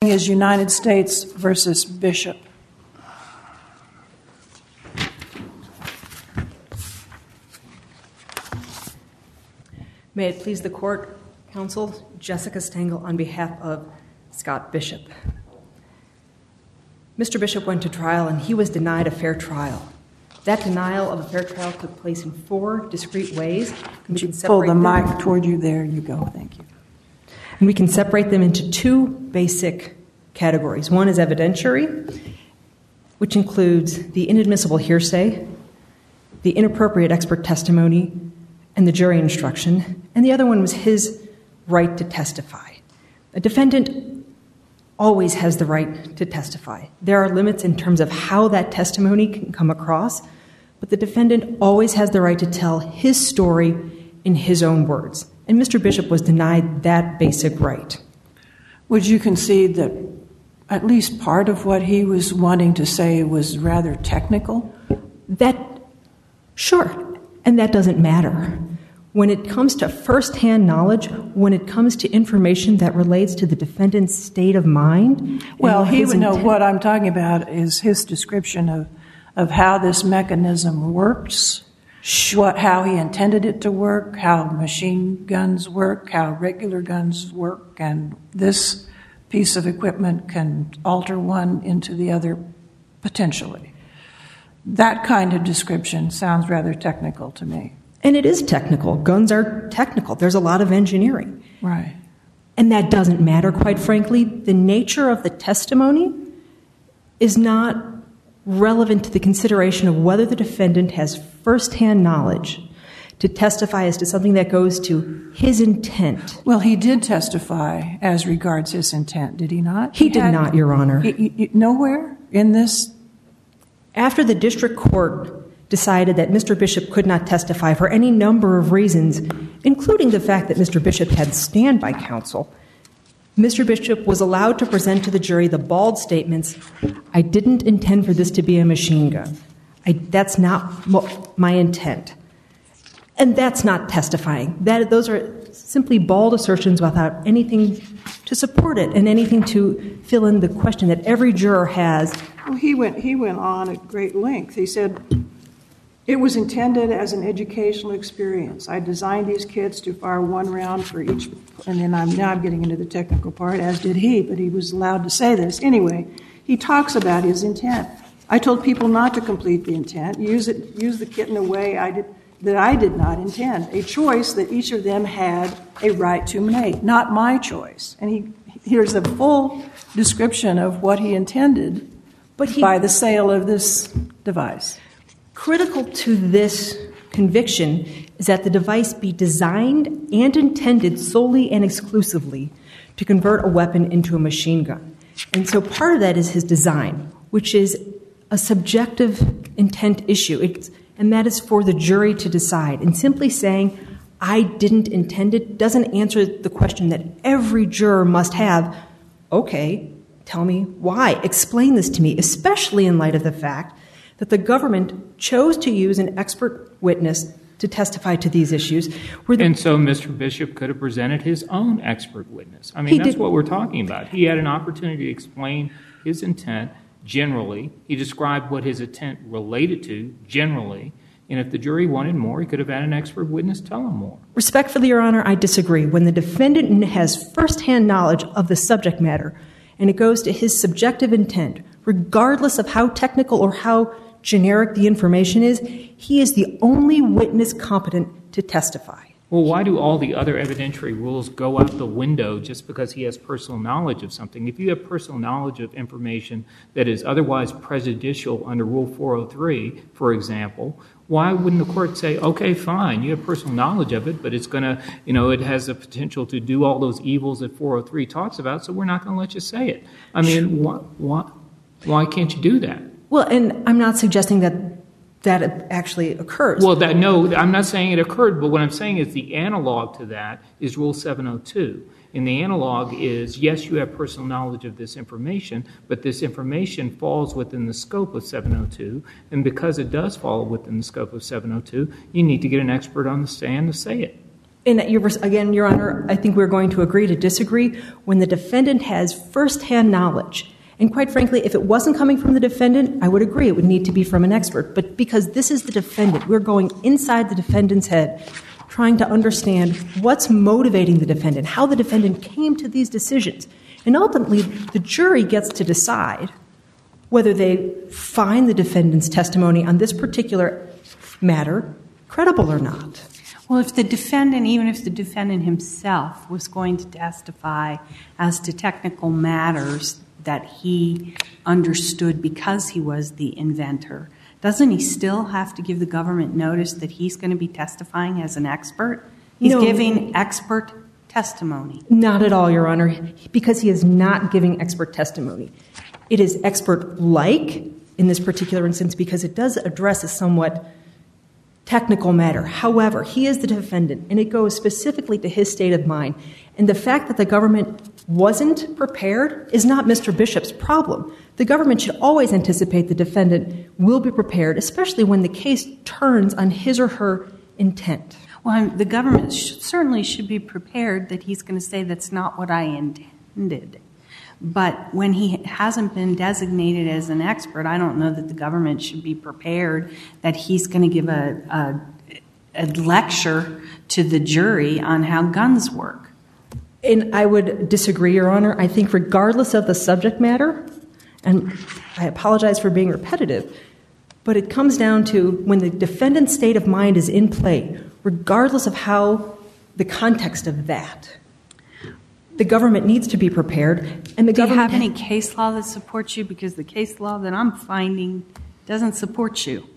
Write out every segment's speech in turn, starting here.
Is United States versus Bishop. May it please the court, counsel, Jessica Stengel on behalf of Scott Bishop. Mr. Bishop went to trial and he was denied a fair trial. That denial of a fair trial took place in 4 discrete ways. Could you pull the mic toward you? There you go. Thank you. And we can separate them into 2 basic categories. One is evidentiary, which includes the inadmissible hearsay, the inappropriate expert testimony, and the jury instruction. And the other one was his right to testify. A defendant always has the right to testify. There are limits in terms of how that testimony can come across, but the defendant always has the right to tell his story in his own words. And Mr. Bishop was denied that basic right. Would you concede that at least part of what he was wanting to say was rather technical? Sure, and that doesn't matter. When it comes to firsthand knowledge, when it comes to information that relates to the defendant's state of mind... Well, he would know what I'm talking about is his description of how this mechanism works, how he intended it to work, how machine guns work, how regular guns work, and this piece of equipment can alter one into the other potentially. That kind of description sounds rather technical to me. And it is technical. Guns are technical. There's a lot of engineering. Right. And that doesn't matter, quite frankly. The nature of the testimony is not relevant to the consideration of whether the defendant has firsthand knowledge to testify as to something that goes to his intent. Well, he did testify as regards his intent, did he not? He did not, Your Honor. Nowhere in this? After the district court decided that Mr. Bishop could not testify for any number of reasons, including the fact that Mr. Bishop had standby counsel, Mr. Bishop was allowed to present to the jury the bald statements, "I didn't intend for this to be a machine gun. That's not my intent." And that's not testifying. Those are simply bald assertions without anything to support it and anything to fill in the question that every juror has. Well, he went on at great length. He said, "It was intended as an educational experience. I designed these kids to fire 1 round for each," and then I'm getting into the technical part, as did he, but he was allowed to say this. Anyway, he talks about his intent. "I told people not to complete the intent, use the kit in a way that I did not intend, a choice that each of them had a right to make, not my choice." And here's a full description of what he intended by the sale of this device. Critical to this conviction is that the device be designed and intended solely and exclusively to convert a weapon into a machine gun. And so part of that is his design, which is a subjective intent issue. And that is for the jury to decide. And simply saying, "I didn't intend it," doesn't answer the question that every juror must have. Okay, tell me why. Explain this to me, especially in light of the fact that the government chose to use an expert witness to testify to these issues. And so Mr. Bishop could have presented his own expert witness. I mean, that's what we're talking about. He had an opportunity to explain his intent generally. He described what his intent related to generally. And if the jury wanted more, he could have had an expert witness tell him more. Respectfully, Your Honor, I disagree. When the defendant has firsthand knowledge of the subject matter and it goes to his subjective intent, regardless of how technical or how generic the information is, he is the only witness competent to testify. Well, why do all the other evidentiary rules go out the window just because he has personal knowledge of something? If you have personal knowledge of information that is otherwise prejudicial under Rule 403, for example, why wouldn't the court say, okay, fine, you have personal knowledge of it, but it's going to, it has the potential to do all those evils that 403 talks about, so we're not going to let you say it. I mean, why can't you do that? Well, and I'm not suggesting that actually occurs. Well, no, I'm not saying it occurred, but what I'm saying is the analog to that is Rule 702. And the analog is, yes, you have personal knowledge of this information, but this information falls within the scope of 702. And because it does fall within the scope of 702, you need to get an expert on the stand to say it. And again, Your Honor, I think we're going to agree to disagree when the defendant has firsthand knowledge. And quite frankly, if it wasn't coming from the defendant, I would agree it would need to be from an expert. But because this is the defendant, we're going inside the defendant's head, trying to understand what's motivating the defendant, how the defendant came to these decisions. And ultimately, the jury gets to decide whether they find the defendant's testimony on this particular matter credible or not. Well, if the defendant, even if the defendant himself was going to testify as to technical matters that he understood because he was the inventor, doesn't he still have to give the government notice that he's going to be testifying as an expert? He's giving expert testimony. Not at all, Your Honor, because he is not giving expert testimony. It is expert-like in this particular instance because it does address a somewhat technical matter. However, he is the defendant, and it goes specifically to his state of mind. And the fact that the government wasn't prepared is not Mr. Bishop's problem. The government should always anticipate the defendant will be prepared, especially when the case turns on his or her intent. Well, the government certainly should be prepared that he's going to say that's not what I intended. But when he hasn't been designated as an expert, I don't know that the government should be prepared that he's going to give a lecture to the jury on how guns work. And I would disagree, Your Honor. I think regardless of the subject matter, and I apologize for being repetitive, but it comes down to when the defendant's state of mind is in play, regardless of how the context of that, the government needs to be prepared. And Do you have any case law that supports you? Because the case law that I'm finding doesn't support you.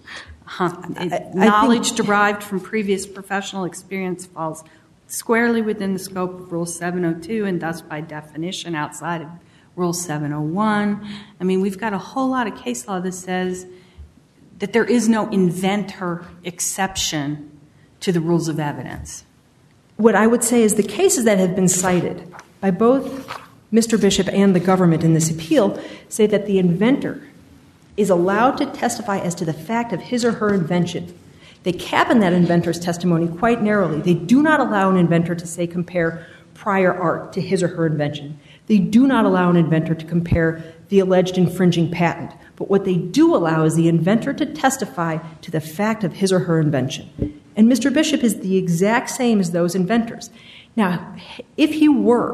Knowledge derived from previous professional experience falls squarely within the scope of Rule 702 and thus by definition outside of Rule 701. I mean, we've got a whole lot of case law that says that there is no inventor exception to the rules of evidence. What I would say is the cases that have been cited by both Mr. Bishop and the government in this appeal say that the inventor is allowed to testify as to the fact of his or her invention. They cabin that inventor's testimony quite narrowly. They do not allow an inventor to, say, compare prior art to his or her invention. They do not allow an inventor to compare the alleged infringing patent. But what they do allow is the inventor to testify to the fact of his or her invention. And Mr. Bishop is the exact same as those inventors. Now, if he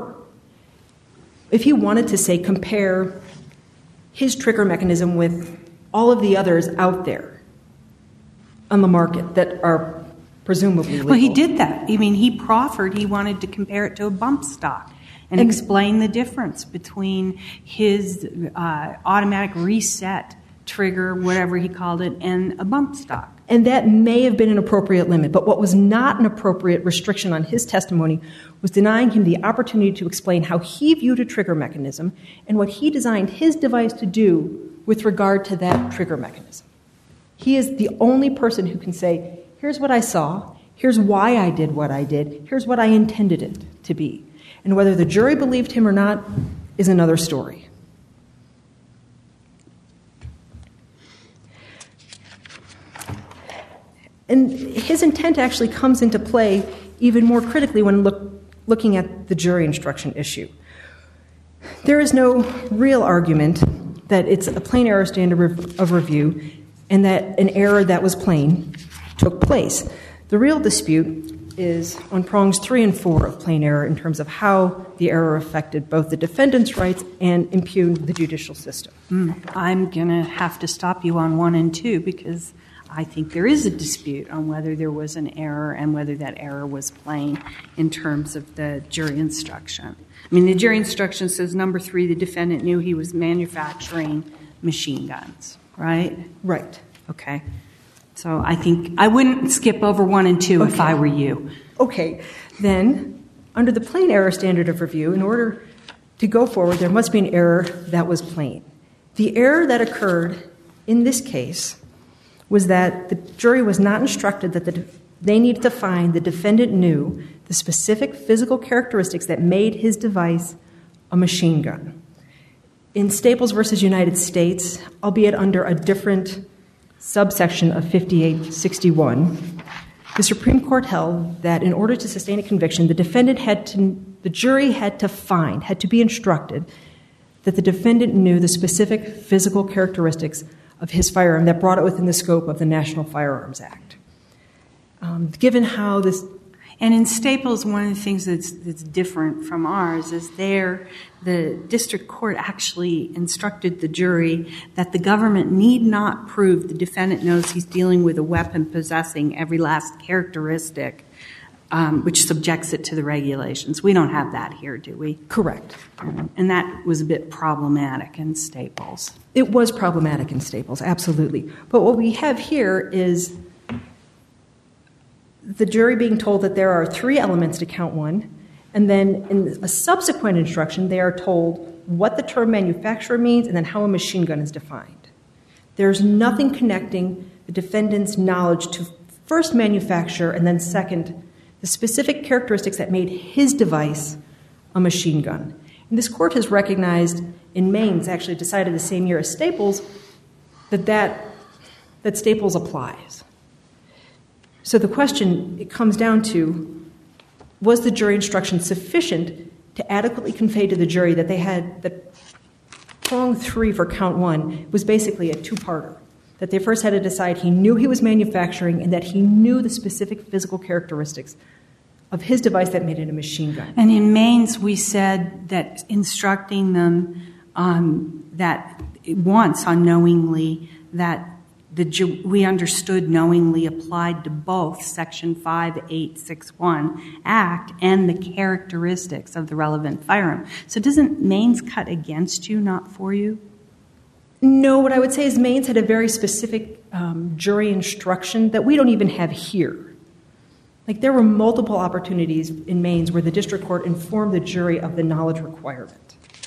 wanted to, say, compare his trigger mechanism with all of the others out there on the market that are presumably legal. Well, he did that. I mean, he proffered he wanted to compare it to a bump stock and explain the difference between his automatic reset trigger, whatever he called it, and a bump stock. And that may have been an appropriate limit, but what was not an appropriate restriction on his testimony was denying him the opportunity to explain how he viewed a trigger mechanism and what he designed his device to do with regard to that trigger mechanism. He is the only person who can say, here's what I saw, here's why I did what I did, here's what I intended it to be. And whether the jury believed him or not is another story. And his intent actually comes into play even more critically when looking at the jury instruction issue. There is no real argument that it's a plain error standard of review and that an error that was plain took place. The real dispute is on prongs 3 and 4 of plain error in terms of how the error affected both the defendant's rights and impugned the judicial system. I'm going to have to stop you on 1 and 2 because I think there is a dispute on whether there was an error and whether that error was plain in terms of the jury instruction. I mean, the jury instruction says, number 3, the defendant knew he was manufacturing machine guns, right? Right. Okay. So I think I wouldn't skip over 1 and 2 if I were you. Okay. Then, under the plain error standard of review, in order to go forward, there must be an error that was plain. The error that occurred in this case was that the jury was not instructed that they needed to find the defendant knew the specific physical characteristics that made his device a machine gun. In Staples v. United States, albeit under a different subsection of 5861, the Supreme Court held that in order to sustain a conviction, the jury had to be instructed that the defendant knew the specific physical characteristics of his firearm that brought it within the scope of the National Firearms Act. Given how this... And in Staples, one of the things that's different from ours is the district court actually instructed the jury that the government need not prove the defendant knows he's dealing with a weapon possessing every last characteristic, which subjects it to the regulations. We don't have that here, do we? Correct. And that was a bit problematic in Staples. It was problematic in Staples, absolutely. But what we have here is the jury being told that there are 3 elements to count 1, and then in a subsequent instruction, they are told what the term manufacturer means and then how a machine gun is defined. There's nothing connecting the defendant's knowledge to first manufacture and then second, the specific characteristics that made his device a machine gun. And this court has recognized in Maine's, actually decided the same year as Staples, that Staples applies. So the question, it comes down to, was the jury instruction sufficient to adequately convey to the jury that they had, that prong 3 for count 1 was basically a 2-parter. That they first had to decide he knew he was manufacturing and that he knew the specific physical characteristics of his device that made it a machine gun. And in Maine's, we said that instructing them that once unknowingly, that we understood knowingly applied to both Section 5861 Act and the characteristics of the relevant firearm. So doesn't Maine's cut against you, not for you? No, what I would say is Maine's had a very specific jury instruction that we don't even have here. Like there were multiple opportunities in Maine's where the district court informed the jury of the knowledge requirement.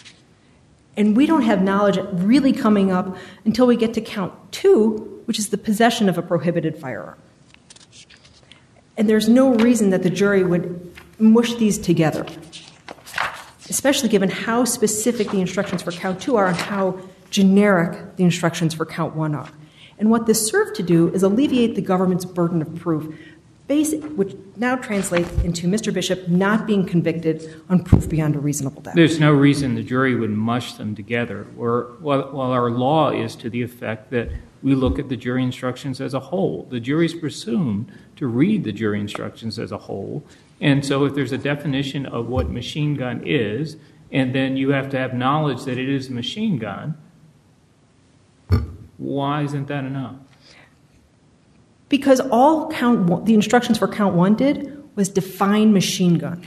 And we don't have knowledge really coming up until we get to count 2, which is the possession of a prohibited firearm. And there's no reason that the jury would mush these together, especially given how specific the instructions for count 2 are and how generic the instructions for count 1 are. And what this served to do is alleviate the government's burden of proof, which now translates into Mr. Bishop not being convicted on proof beyond a reasonable doubt. There's no reason the jury would mush them together. While our law is to the effect that we look at the jury instructions as a whole. The jury's presumed to read the jury instructions as a whole. And so if there's a definition of what machine gun is, and then you have to have knowledge that it is a machine gun, why isn't that enough? Because all the instructions for count 1 did was define machine gun.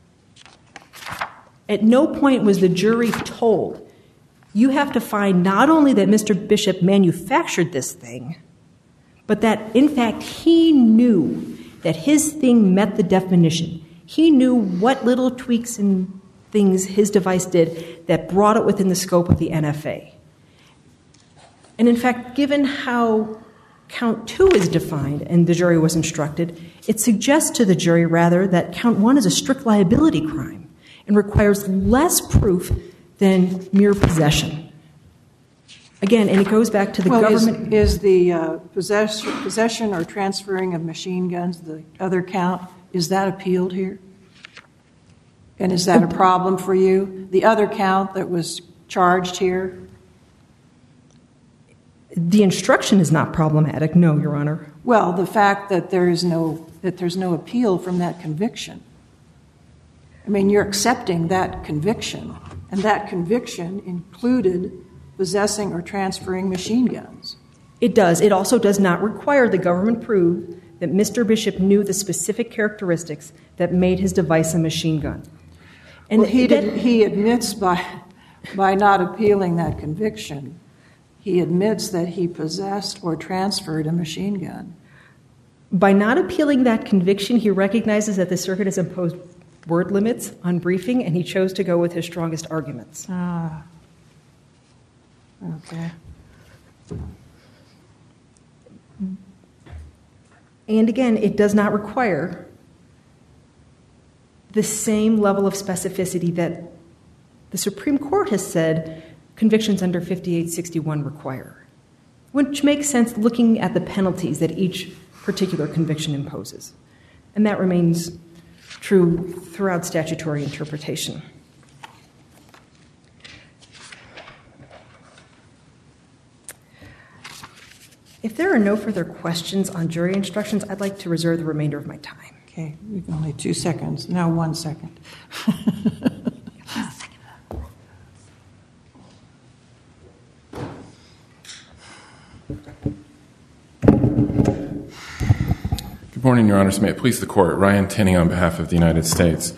At no point was the jury told, you have to find not only that Mr. Bishop manufactured this thing, but that, in fact, he knew that his thing met the definition. He knew what little tweaks and things his device did that brought it within the scope of the NFA. And, in fact, given how count 2 is defined and the jury was instructed, it suggests to the jury, rather, that count 1 is a strict liability crime and requires less proof than mere possession. Again, and it goes back to the government... Is the possession or transferring of machine guns, the other count, is that appealed here? And is that a problem for you? The other count that was charged here? The instruction is not problematic, no, Your Honor. Well, the fact that there's no appeal from that conviction. I mean, you're accepting that conviction, and that conviction included possessing or transferring machine guns. It does. It also does not require the government prove that Mr. Bishop knew the specific characteristics that made his device a machine gun. And well, he admits by not appealing that conviction, he admits that he possessed or transferred a machine gun. By not appealing that conviction, he recognizes that the circuit has imposed word limits on briefing, and he chose to go with his strongest arguments. Ah. Okay. And again, it does not require the same level of specificity that the Supreme Court has said convictions under 5861 require, which makes sense looking at the penalties that each particular conviction imposes. And that remains true throughout statutory interpretation. If there are no further questions on jury instructions, I'd like to reserve the remainder of my time. Okay, we've only 2 seconds. Now 1 second. Good morning, Your Honors. May it please the Court. Ryan Tinning on behalf of the United States.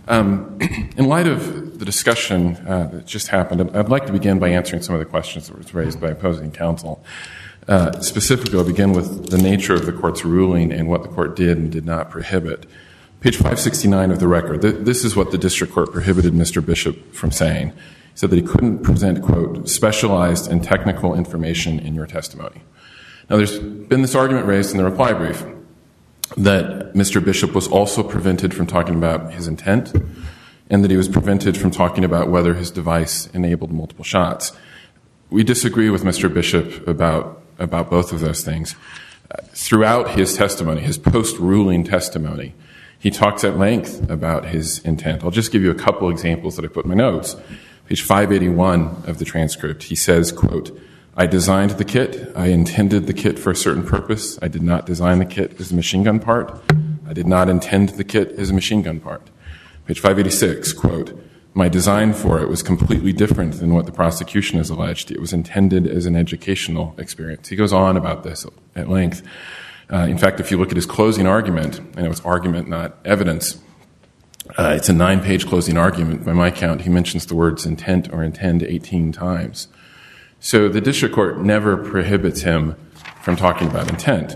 In light of the discussion that just happened, I'd like to begin by answering some of the questions that were raised by opposing counsel. Specifically, I'll begin with the nature of the Court's ruling and what the Court did and did not prohibit. Page 569 of the record, this is what the District Court prohibited Mr. Bishop from saying. He said that he couldn't present, quote, specialized and technical information in your testimony. Now, there's been this argument raised in the reply brief that Mr. Bishop was also prevented from talking about his intent and that he was prevented from talking about whether his device enabled multiple shots. We disagree with Mr. Bishop about both of those things. Throughout his testimony, his post-ruling testimony, he talks at length about his intent. I'll just give you a couple examples that I put in my notes. Page 581 of the transcript, he says, quote, I designed the kit. I intended the kit for a certain purpose. I did not design the kit as a machine gun part. I did not intend the kit as a machine gun part. Page 586, quote, my design for it was completely different than what the prosecution has alleged. It was intended as an educational experience. He goes on about this at length. In fact, if you look at his closing argument, and it was argument, not evidence, it's a 9-page closing argument. By my count, he mentions the words intent or intend 18 times. So the District Court never prohibits him from talking about intent.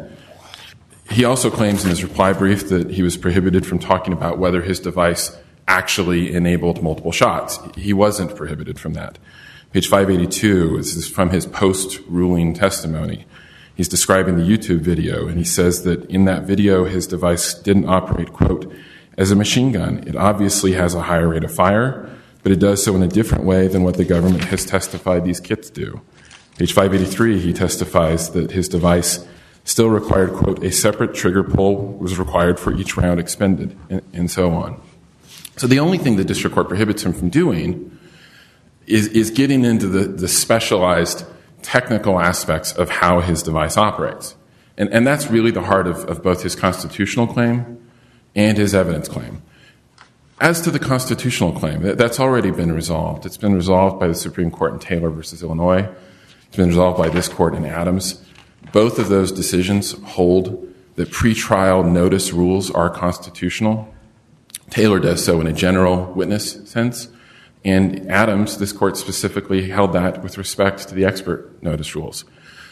He also claims in his reply brief that he was prohibited from talking about whether his device actually enabled multiple shots. He wasn't prohibited from that. Page 582 is from his post-ruling testimony. He's describing the YouTube video, and he says that in that video, his device didn't operate, quote, as a machine gun. It obviously has a higher rate of fire, but it does so in a different way than what the government has testified these kits do. Page 583, he testifies that his device still required, quote, a separate trigger pull was required for each round expended, and so on. So the only thing the District Court prohibits him from doing is getting into the specialized technical aspects of how his device operates. And that's really the heart of both his constitutional claim and his evidence claim. As to the constitutional claim, that's already been resolved. It's been resolved by the Supreme Court in Taylor v. Illinois. It's been resolved by this court in Adams. Both of those decisions hold that pretrial notice rules are constitutional. Taylor does so in a general witness sense. And Adams, this court specifically held that with respect to the expert notice rules.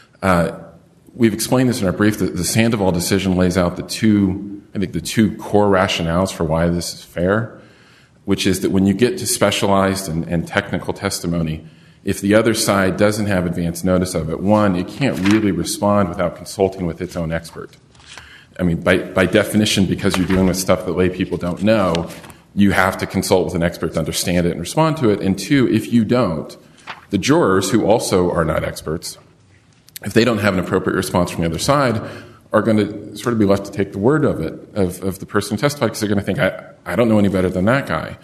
We've explained this in our brief. The Sandoval decision lays out the two core rationales for why this is fair, which is that when you get to specialized and technical testimony, if the other side doesn't have advance notice of it, one, it can't really respond without consulting with its own expert. I mean, by definition, because you're dealing with stuff that lay people don't know, you have to consult with an expert to understand it and respond to it. And two, if you don't, the jurors, who also are not experts, if they don't have an appropriate response from the other side, are going to sort of be left to take the word of it, of the person who testified, because they're going to think, I don't know any better than that guy.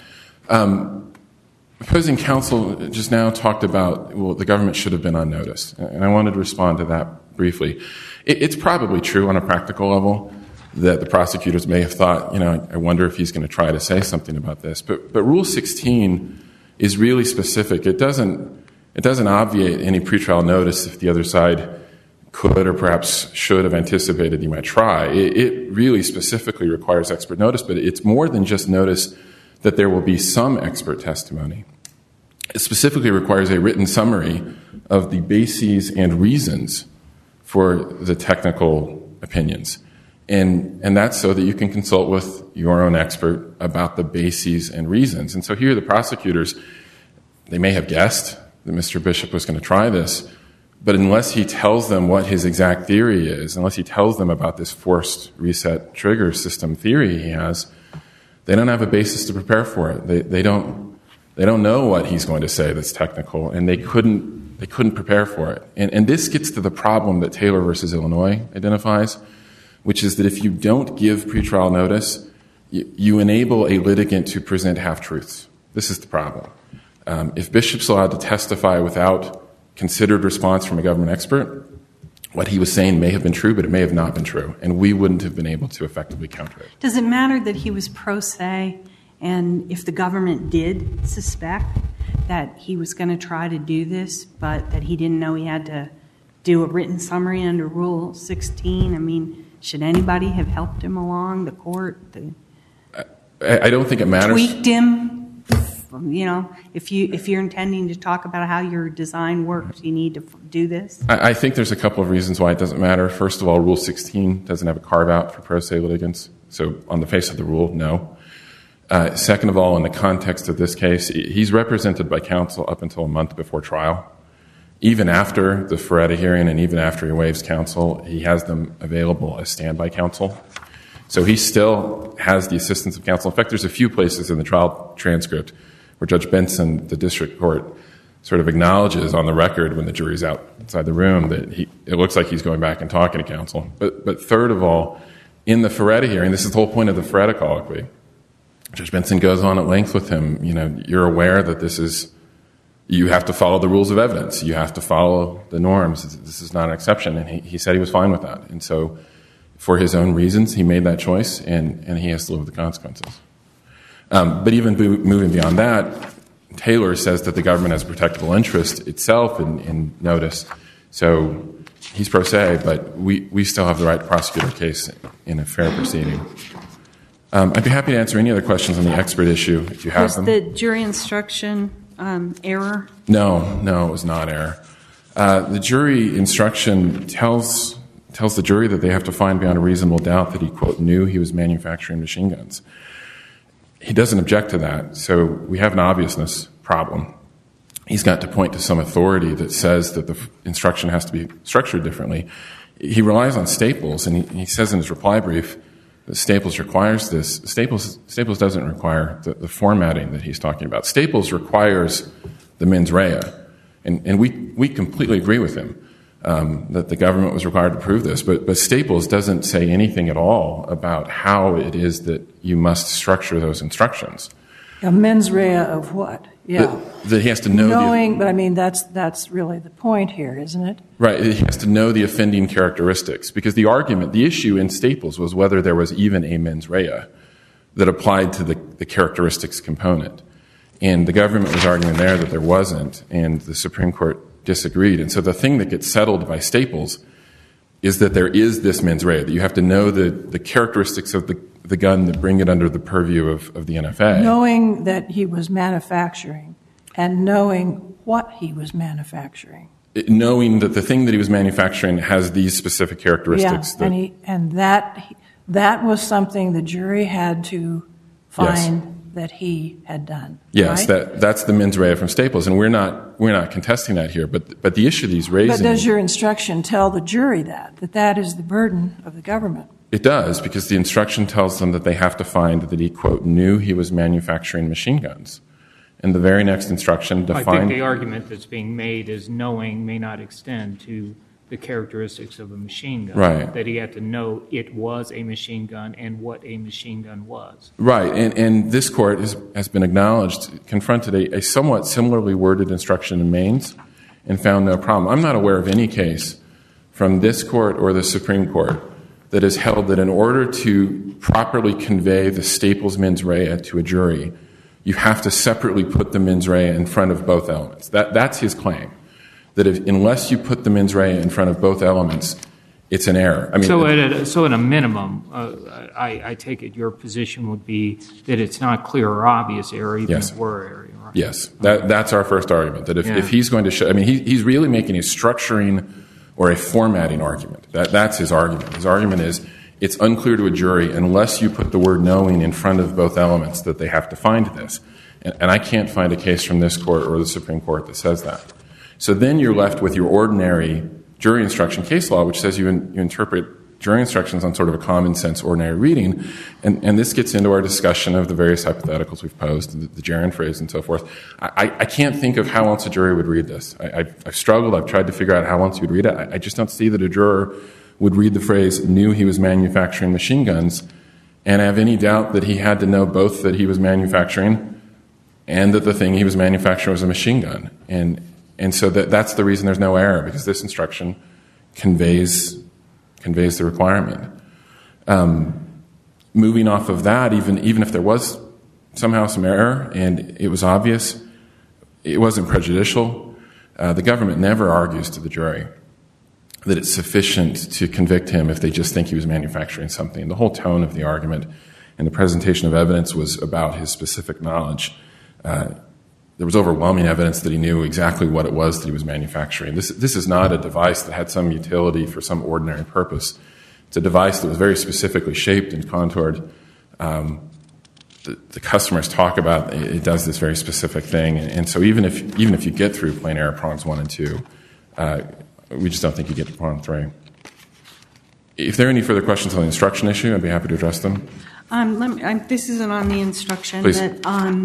Opposing counsel just now talked about, well, the government should have been on notice. And I wanted to respond to that briefly. It's probably true on a practical level that the prosecutors may have thought, I wonder if he's going to try to say something about this. But Rule 16 is really specific. It doesn't obviate any pretrial notice if the other side could or perhaps should have anticipated you might try. It really specifically requires expert notice, but it's more than just notice that there will be some expert testimony. It specifically requires a written summary of the bases and reasons for the technical opinions. And that's so that you can consult with your own expert about the bases and reasons. And so here the prosecutors, they may have guessed that Mr. Bishop was going to try this, but unless he tells them what his exact theory is, unless he tells them about this forced reset trigger system theory he has, they don't have a basis to prepare for it. They don't know what he's going to say that's technical, and they couldn't prepare for it. And this gets to the problem that Taylor v. Illinois identifies, which is that if you don't give pretrial notice, you enable a litigant to present half-truths. This is the problem. If Bishop's allowed to testify without considered response from a government expert, what he was saying may have been true, but it may have not been true, and we wouldn't have been able to effectively counter it. Does it matter that he was pro se, and if the government did suspect that he was going to try to do this, but that he didn't know he had to do a written summary under Rule 16? I mean, should anybody have helped him along, the court? I don't think it matters. Tweaked him? You know, if you're intending to talk about how your design works, you need to do this? I think there's a couple of reasons why it doesn't matter. First of all, Rule 16 doesn't have a carve-out for pro se litigants, so on the face of the rule, no. Second of all, in the context of this case, he's represented by counsel up until a month before trial. Even after the Feretta hearing and even after he waives counsel, he has them available as standby counsel. So he still has the assistance of counsel. In fact, there's a few places in the trial transcript where Judge Benson, the district court, sort of acknowledges on the record when the jury's outside the room that it looks like he's going back and talking to counsel. But third of all, in the Feretta hearing, this is the whole point of the Feretta colloquy, Judge Benson goes on at length with him. You know, you're aware that you have to follow the rules of evidence. You have to follow the norms. This is not an exception. And he said he was fine with that. And so for his own reasons, he made that choice, and he has to live with the consequences. But even moving beyond that, Taylor says that the government has a protectable interest itself in notice. So he's pro se, but we still have the right to prosecute our case in a fair proceeding. I'd be happy to answer any other questions on the expert issue if you have them. Was the jury instruction error? No, it was not error. The jury instruction tells the jury that they have to find beyond a reasonable doubt that he, quote, knew he was manufacturing machine guns. He doesn't object to that, so we have an obviousness problem. He's got to point to some authority that says that the instruction has to be structured differently. He relies on Staples, and he says in his reply brief that Staples requires this. Staples doesn't require the formatting that he's talking about. Staples requires the mens rea, and we completely agree with him that the government was required to prove this, but Staples doesn't say anything at all about how it is that you must structure those instructions. A mens rea of what? Yeah. That he has to know knowing, but I mean, that's really the point here, isn't it? Right. He has to know the offending characteristics, because the issue in Staples was whether there was even a mens rea that applied to the characteristics component. And the government was arguing there that there wasn't, and the Supreme Court disagreed. And so the thing that gets settled by Staples is that there is this mens rea, that you have to know the characteristics of the gun that bring it under the purview of the NFA. Knowing that he was manufacturing and knowing what he was manufacturing. Knowing that the thing that he was manufacturing has these specific characteristics. Yeah, and that was something the jury had to find that he had done. Yes, right? that's the mens rea from Staples, and we're not contesting that here. But the issue that he's raising. But does your instruction tell the jury that is the burden of the government? It does, because the instruction tells them that they have to find that he, quote, knew he was manufacturing machine guns. And the very next instruction defined. I think the argument that's being made is knowing may not extend to the characteristics of a machine gun. Right. That he had to know it was a machine gun and what a machine gun was. Right. And this court has been confronted a somewhat similarly worded instruction in Maines and found no problem. I'm not aware of any case from this court or the Supreme Court that has held that in order to properly convey the Staples mens rea to a jury, you have to separately put the mens rea in front of both elements. That's his claim. That unless you put the mens rea in front of both elements, it's an error. I mean, so at a minimum, I take it your position would be that it's not clear or obvious error, even if it were error. Right? Yes, that's our first argument. That if he's going to show, I mean, he's really making a structuring or a formatting argument. That's his argument. His argument is it's unclear to a jury unless you put the word knowing in front of both elements that they have to find this. And I can't find a case from this court or the Supreme Court that says that. So then you're left with your ordinary jury instruction case law, which says you interpret jury instructions on sort of a common sense ordinary reading. And this gets into our discussion of the various hypotheticals we've posed, the gerund phrase and so forth. I can't think of how else a jury would read this. I've struggled. I've tried to figure out how else you would read it. I just don't see that a juror would read the phrase, knew he was manufacturing machine guns, and have any doubt that he had to know both that he was manufacturing and that the thing he was manufacturing was a machine gun. And so that's the reason there's no error, because this instruction conveys the requirement. Moving off of that, even if there was somehow some error and it was obvious, it wasn't prejudicial. The government never argues to the jury that it's sufficient to convict him if they just think he was manufacturing something. The whole tone of the argument and the presentation of evidence was about his specific knowledge. There was overwhelming evidence that he knew exactly what it was that he was manufacturing. This is not a device that had some utility for some ordinary purpose. It's a device that was very specifically shaped and contoured. The customers talk about it does this very specific thing, and so even if you get through plain error prongs 1 and 2, we just don't think you get to prong 3. If there are any further questions on the instruction issue, I'd be happy to address them. This isn't on the instruction, Please. but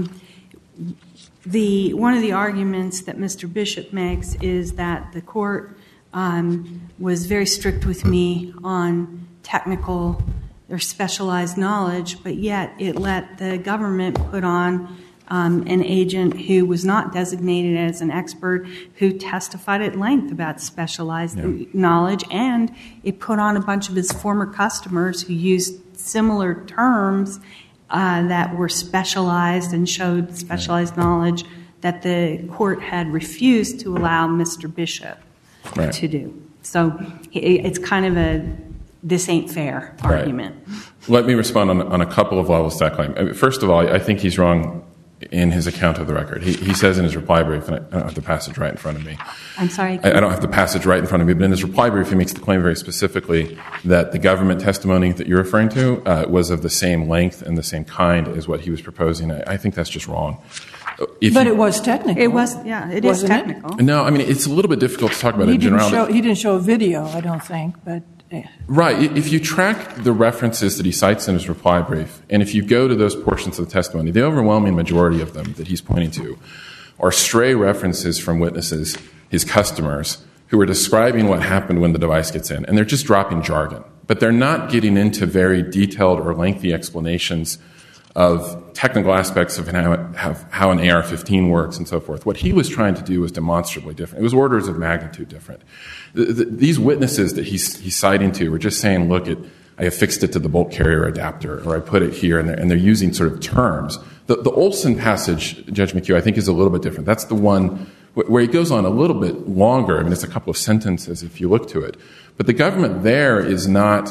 one of the arguments that Mr. Bishop makes is that the court was very strict with me on technical or specialized knowledge, but yet it let the government put on an agent who was not designated as an expert, who testified at length about specialized knowledge, and it put on a bunch of his former customers who used similar terms that were specialized and showed specialized knowledge that the court had refused to allow Mr. Bishop to do. So it's kind of a this ain't fair argument. Let me respond on a couple of levels to that claim. First of all, I think he's wrong in his account of the record. He says in his reply brief, and I don't have the passage right in front of me. I'm sorry? I don't have the passage right in front of me, but in his reply brief he makes the claim very specifically that the government testimony that you're referring to was of the same length and the same kind as what he was proposing. I think that's just wrong. But it was technical. It was, yeah, it is technical. No, I mean, it's a little bit difficult to talk about it in generality. He didn't show a video, I don't think, but... Right. If you track the references that he cites in his reply brief, and if you go to those portions of the testimony, the overwhelming majority of them that he's pointing to are stray references from witnesses, his customers, who are describing what happened when the device gets in. And they're just dropping jargon. But they're not getting into very detailed or lengthy explanations of technical aspects of how an AR-15 works and so forth. What he was trying to do was demonstrably different. It was orders of magnitude different. These witnesses that he's citing to were just saying, look, I affixed it to the bolt carrier adapter, or I put it here, and they're using sort of terms. The Olson passage, Judge McHugh, I think is a little bit different. That's the one where he goes on a little bit longer. I mean, it's a couple of sentences if you look to it. But the government there is not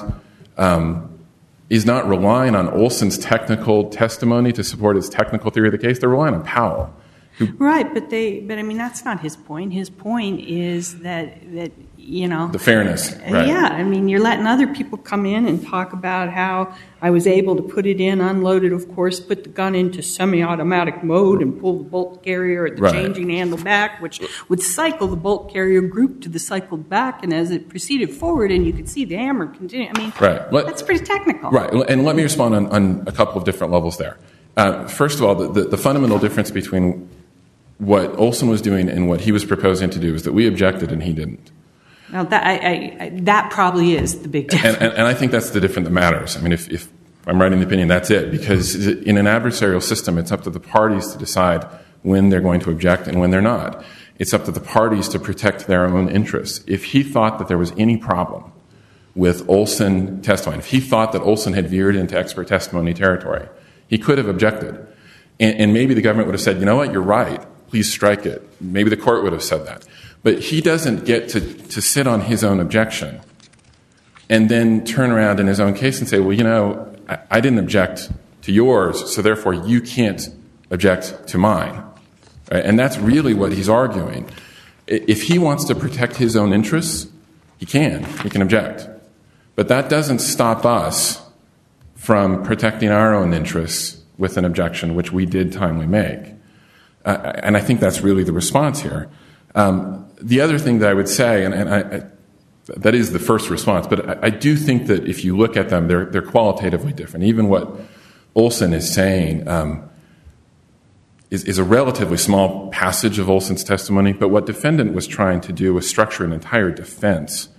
relying on Olson's technical testimony to support his technical theory of the case. They're relying on Powell. Right, but I mean, that's not his point. His point is that you know... The fairness, right. Yeah, I mean, you're letting other people come in and talk about how I was able to put it in, unload it, of course, put the gun into semi-automatic mode and pull the bolt carrier at the changing handle back, which would cycle the bolt carrier group to the cycled back, and as it proceeded forward, and you could see the hammer continue. I mean, that's pretty technical. Right, and let me respond on a couple of different levels there. First of all, the fundamental difference between what Olson was doing and what he was proposing to do is that we objected and he didn't. Now, that probably is the big difference. And I think that's the difference that matters. I mean, if I'm writing the opinion, that's it. Because in an adversarial system, it's up to the parties to decide when they're going to object and when they're not. It's up to the parties to protect their own interests. If he thought that there was any problem with Olson testifying, if he thought that Olson had veered into expert testimony territory, he could have objected. And maybe the government would have said, you know what, you're right. Please strike it. Maybe the court would have said that. But he doesn't get to sit on his own objection and then turn around in his own case and say, well, you know, I didn't object to yours, so therefore you can't object to mine. Right? And that's really what he's arguing. If he wants to protect his own interests, he can. He can object. But that doesn't stop us from protecting our own interests with an objection, which we did timely make. And I think that's really the response here. The other thing that I would say, and that is the first response, but I do think that if you look at them, they're qualitatively different. Even what Olson is saying is a relatively small passage of Olson's testimony, but what defendant was trying to do was structure an entire defense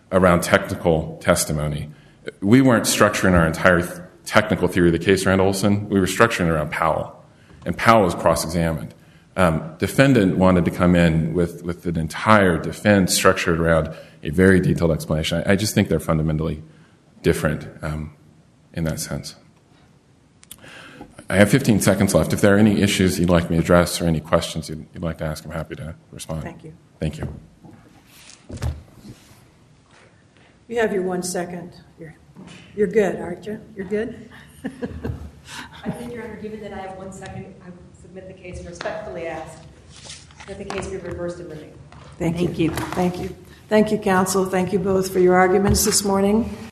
around technical testimony. We weren't structuring our entire technical theory of the case around Olson. We were structuring it around Powell, and Powell was cross-examined. Defendant wanted to come in with an entire defense structured around a very detailed explanation. I just think they're fundamentally different in that sense. I have 15 seconds left. If there are any issues you'd like me to address or any questions you'd like to ask, I'm happy to respond. Thank you. Thank you. You have your 1 second. You're good, aren't you? You're good? I think, Your Honor, given that I have 1 second, I will submit the case and respectfully ask that the case be reversed and remanded. Thank you. Thank you. Thank you, counsel. Thank you both for your arguments this morning.